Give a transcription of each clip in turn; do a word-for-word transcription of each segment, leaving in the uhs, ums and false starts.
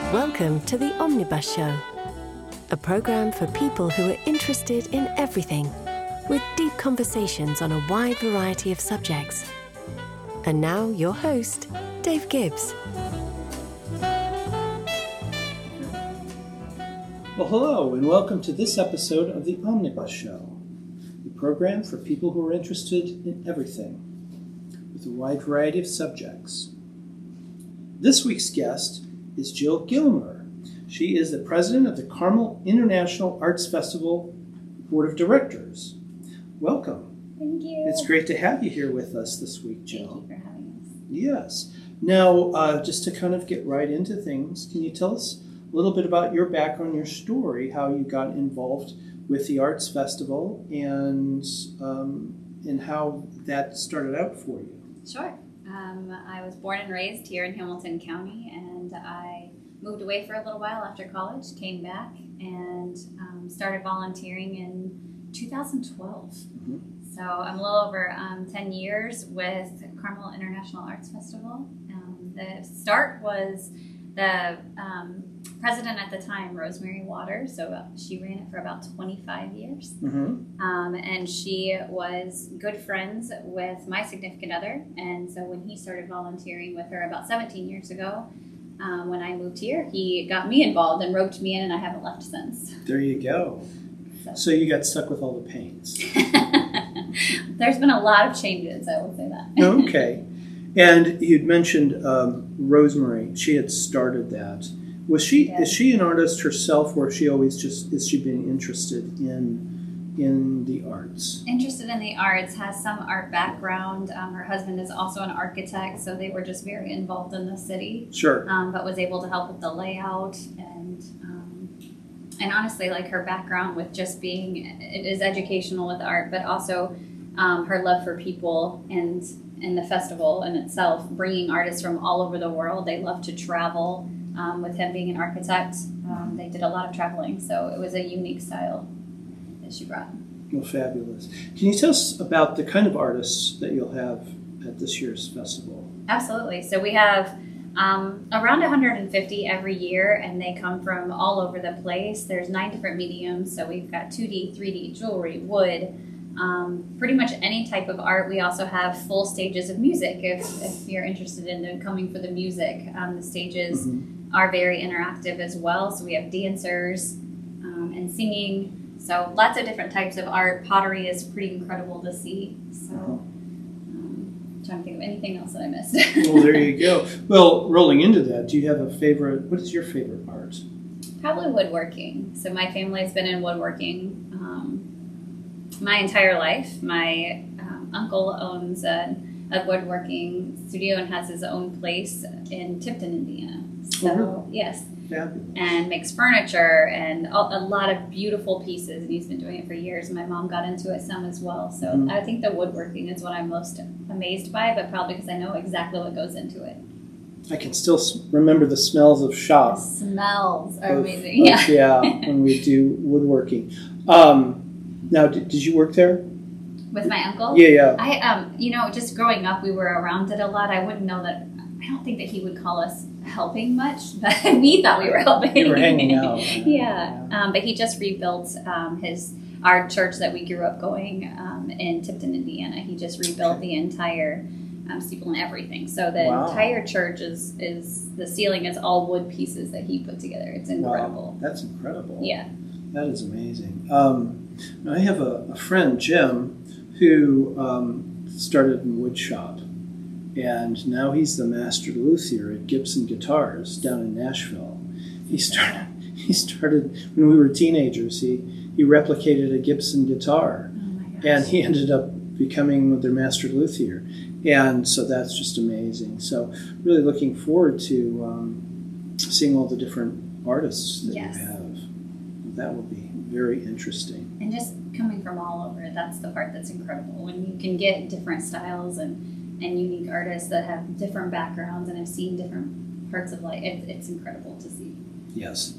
Welcome to The Omnibus Show, a program for people who are interested in everything, with deep conversations on a wide variety of subjects. And now, your host, Dave Gibbs. Well, hello, and welcome to this episode of The Omnibus Show, the program for people who are interested in everything, with a wide variety of subjects. This week's guest is Jill Gilmer. She is the president of the Carmel International Arts Festival Board of Directors. Welcome. Thank you. It's great to have you here with us this week, Jill. Thank you for having us. Yes. Now, uh, just to kind of get right into things, can you tell us a little bit about your background, your story, how you got involved with the Arts Festival, and um, and how that started out for you? Sure. Um, I was born and raised here in Hamilton County, and I moved away for a little while after college, came back, and um, started volunteering in two thousand twelve. Mm-hmm. So I'm a little over um, ten years with Carmel International Arts Festival. Um, the start was the um, president at the time, Rosemary Waters, so she ran it for about twenty-five years. Mm-hmm. Um, and she was good friends with my significant other. And so when he started volunteering with her about seventeen years ago, um, when I moved here, he got me involved and roped me in, and I haven't left since. There you go. So, so you got stuck with all the pains. There's been a lot of changes, I will say that. Okay. And you'd mentioned um, Rosemary. She had started that. Was she? Yeah. Is she an artist herself, or is she always just is she being interested in in the arts? Interested in the arts, has some art background. Um, her husband is also an architect, so they were just very involved in the city. Sure. Um, but was able to help with the layout and um, and honestly, like her background with just being it is educational with art, but also um, her love for people and and the festival in itself, bringing artists from all over the world. They love to travel. Um, with him being an architect, um, they did a lot of traveling, so it was a unique style that she brought. Well, fabulous. Can you tell us about the kind of artists that you'll have at this year's festival? Absolutely. So we have um, around one hundred fifty every year, and they come from all over the place. There's nine different mediums, so we've got two D, three D, jewelry, wood, Um, pretty much any type of art. We also have full stages of music if, if you're interested in coming for the music. Um, the stages mm-hmm. are very interactive as well. So we have dancers um, and singing. So lots of different types of art. Pottery is pretty incredible to see. So um, I'm trying to think of anything else that I missed. Well, there you go. Well, rolling into that, do you have a favorite? What is your favorite art? Probably woodworking. So my family has been in woodworking um, my entire life. My um, uncle owns a, a woodworking studio and has his own place in Tipton, Indiana. So, oh, really? Yes. Fabulous. And makes furniture and a, a lot of beautiful pieces. And he's been doing it for years. My mom got into it some as well. So mm-hmm. I think the woodworking is what I'm most amazed by, but probably because I know exactly what goes into it. I can still remember the smells of shop. The smells are of, amazing. Yeah. Of, yeah, when we do woodworking. Um, Now, did, did you work there? With my uncle? Yeah, yeah. I, um, you know, just growing up, we were around it a lot. I wouldn't know that. I don't think that he would call us helping much, but we thought we were helping. You were hanging out. yeah, yeah. Um, but he just rebuilt um, his our church that we grew up going um, in Tipton, Indiana. He just rebuilt the entire um, steeple and everything. So the wow. entire church is is the ceiling is all wood pieces that he put together. It's incredible. Wow. That's incredible. Yeah, that is amazing. Um, I have a, a friend, Jim, who um, started in wood shop, and now he's the master luthier at Gibson Guitars down in Nashville. He started. He started when we were teenagers. He he replicated a Gibson guitar, oh my gosh. And he ended up becoming their master luthier, and so that's just amazing. So really looking forward to um, seeing all the different artists that yes. you have. That will be very interesting. And just coming from all over, that's the part that's incredible. When you can get different styles and, and unique artists that have different backgrounds and have seen different parts of life, it, it's incredible to see. Yes.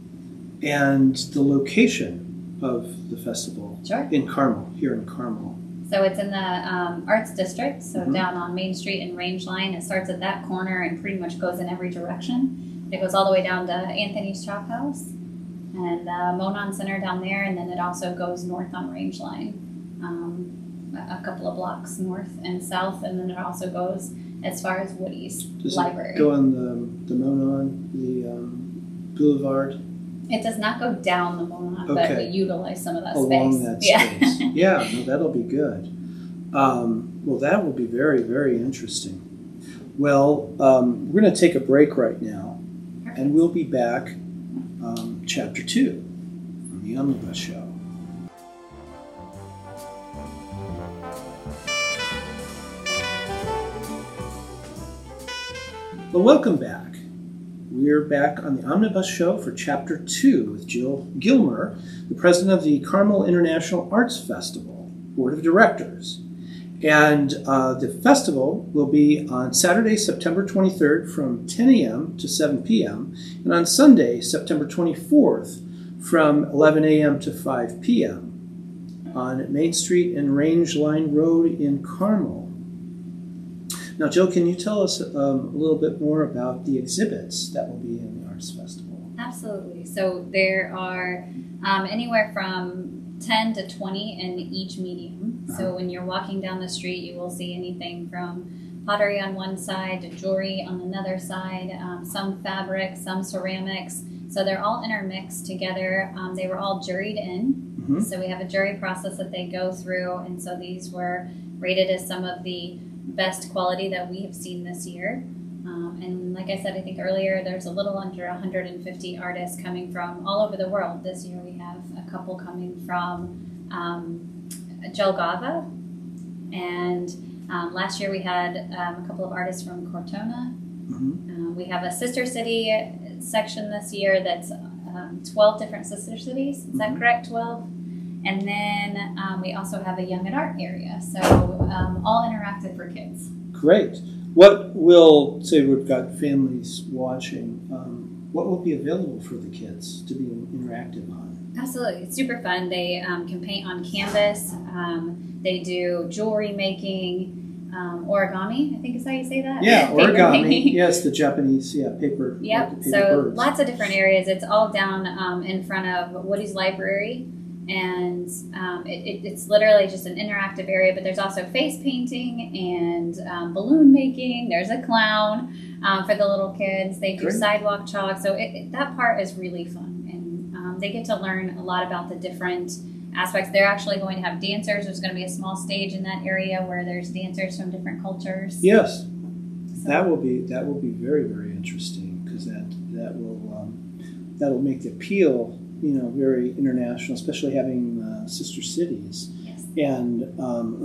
And the location of the festival sure. in Carmel, here in Carmel. So it's in the um, Arts District, so mm-hmm. down on Main Street and Range Line. It starts at that corner and pretty much goes in every direction. It goes all the way down to Anthony's Chop House and uh, Monon Center down there, and then it also goes north on Range Line, um, a, a couple of blocks north and south, and then it also goes as far as Woody's Does Library. It go on the the Monon, the um, Boulevard? It does not go down the Monon, Okay. but we utilize some of that Along space. that yeah. space. Yeah, no, that'll be good. Um, well, that will be very, very interesting. Well, um, we're going to take a break right now, and we'll be back, um, chapter two on the Omnibus Show. Well, welcome back. We're back on the Omnibus Show for Chapter two with Jill Gilmer, the president of the Carmel International Arts Festival Board of Directors. And uh, the festival will be on Saturday, September twenty-third from ten a.m. to seven p.m. and on Sunday, September twenty-fourth from eleven a.m. to five p.m. on Main Street and Range Line Road in Carmel. Now, Jill, can you tell us um, a little bit more about the exhibits that will be in the Arts Festival? Absolutely. So there are um, anywhere from ten to twenty in each medium. Uh-huh. So when you're walking down the street, you will see anything from pottery on one side to jewelry on another side, um, some fabric, some ceramics. So they're all intermixed together. Um, they were all juried in. Mm-hmm. So we have a jury process that they go through. And so these were rated as some of the best quality that we have seen this year. Um, and like I said, I think earlier, there's a little under one hundred fifty artists coming from all over the world. This year we have a couple coming from um, Jelgava, and um, last year we had um, a couple of artists from Cortona. Mm-hmm. Uh, we have a sister city section this year that's um, twelve different sister cities. Is mm-hmm. that correct? twelve? And then um, we also have a Young at Art area, so um, all interactive for kids. Great. What will, say we've got families watching, um, what will be available for the kids to be interactive on? Absolutely. It's super fun. They um, can paint on canvas. Um, they do jewelry making, um, origami, I think is how you say that. Yeah, Paper origami. making. Yes, the Japanese, yeah, paper. Yep. Like paper so birds. Lots of different areas. It's all down um, in front of Woody's Library. And um, it, it, it's literally just an interactive area, but there's also face painting and um, balloon making. There's a clown um, for the little kids. They do Great. sidewalk chalk. So it, it, that part is really fun. And um, they get to learn a lot about the different aspects. They're actually going to have dancers. There's going to be a small stage in that area where there's dancers from different cultures. Yes. So. That will be that will be very, very interesting because that, that will um, that'll make the appeal, you know, very international, especially having uh, sister cities. Yes. And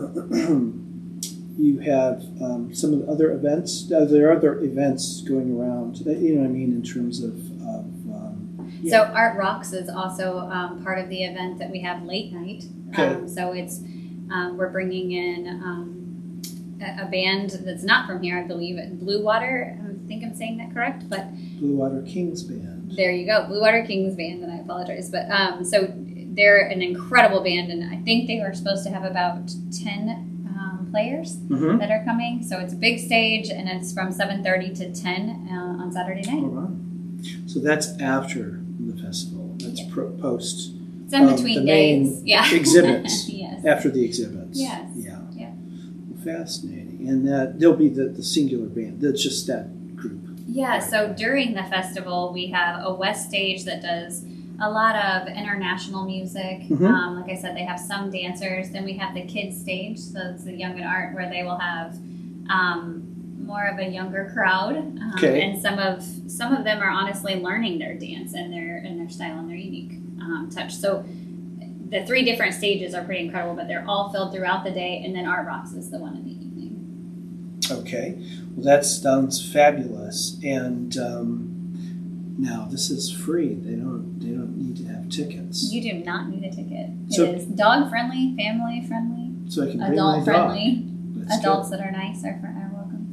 um, you have um, some of the other events. Uh, there are other events going around, you know what I mean, in terms of... of um, yeah. So Art Rocks is also um, part of the event that we have late night. Okay. Um, so it's um, we're bringing in um, a, a band that's not from here, I believe, Blue Water. I think I'm saying that correct, but... Blue Water Kings Band. There you go, Blue Water Kings Band, and I apologize. But um, so they're an incredible band, and I think they were supposed to have about ten um, players mm-hmm. that are coming. So it's a big stage, and it's from seven thirty to ten uh, on Saturday night. All right. So that's after the festival. That's yeah. pro- post. It's in between um, the days. main Yeah. exhibits. Yes. After the exhibits. Yes. Yeah. Yeah. Fascinating. And that there'll be the, the singular band. That's just that group. Yeah, so during the festival, we have a West stage that does a lot of international music. Mm-hmm. Um, like I said, they have some dancers. Then we have the kids stage, so it's the Young at Art, where they will have um, more of a younger crowd. Um, okay. And some of some of them are honestly learning their dance and their and their style and their unique um, touch. So the three different stages are pretty incredible, but they're all filled throughout the day. And then Art Rocks is the one in the evening. Okay. Well, that sounds fabulous. And um, now this is free. They don't. They don't need to have tickets. You do not need a ticket. So, it is dog friendly, family friendly, so I can bring adult my friendly. Dog. Adults that are nice are, are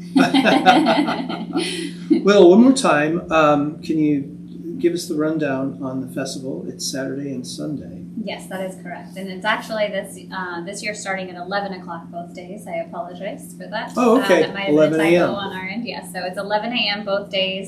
welcome. Well, one more time, um, can you give us the rundown on the festival? It's Saturday and Sunday. Yes, that is correct, and it's actually this uh, this year starting at eleven o'clock both days. I apologize for that. Oh, okay. Uh, that might have been a typo on our end. Yes, so it's eleven a.m. both days.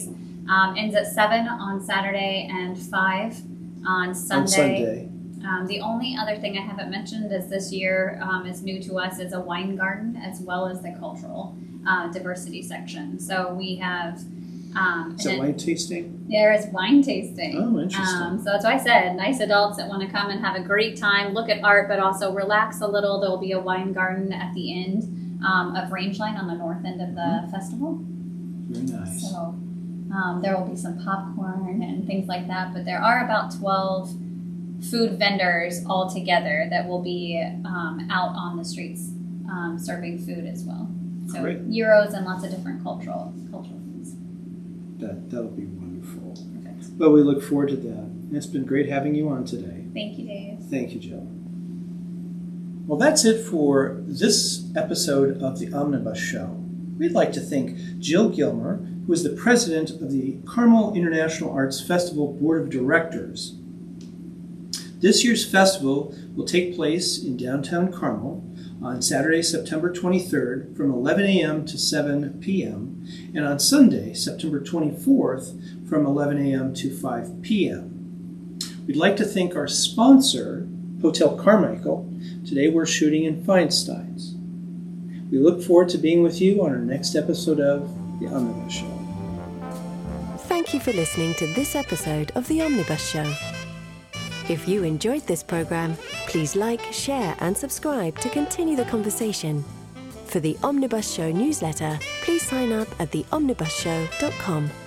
Um, ends at seven on Saturday and five on Sunday. On Sunday. Um, the only other thing I haven't mentioned is this year um, is new to us is a wine garden as well as the cultural uh, diversity section. So we have um, Is it wine tasting? There is wine tasting. Oh, interesting. Um, so that's why I said nice adults that want to come and have a great time, look at art, but also relax a little. There will be a wine garden at the end um, of Rangeline on the north end of the mm-hmm. festival. Very nice. So um, there will be some popcorn and things like that, but there are about twelve food vendors all together that will be um, out on the streets um, serving food as well. So Great. Gyros and lots of different cultural cultural things. That that'll be wonderful. Perfect. Well, we look forward to that. It's been great having you on today. Thank you, Dave. Thank you, Jill. Well, that's it for this episode of the Omnibus Show. We'd like to thank Jill Gilmer, who is the president of the Carmel International Arts Festival Board of Directors. This year's festival will take place in downtown Carmel on Saturday, September twenty-third from eleven a.m. to seven p.m. and on Sunday, September twenty-fourth from eleven a.m. to five p.m. We'd like to thank our sponsor, Hotel Carmichael. Today we're shooting in Feinstein's. We look forward to being with you on our next episode of The Omnibus Show. Thank you for listening to this episode of The Omnibus Show. If you enjoyed this program, please like, share and subscribe to continue the conversation. For the Omnibus Show newsletter, please sign up at the omnibus show dot com.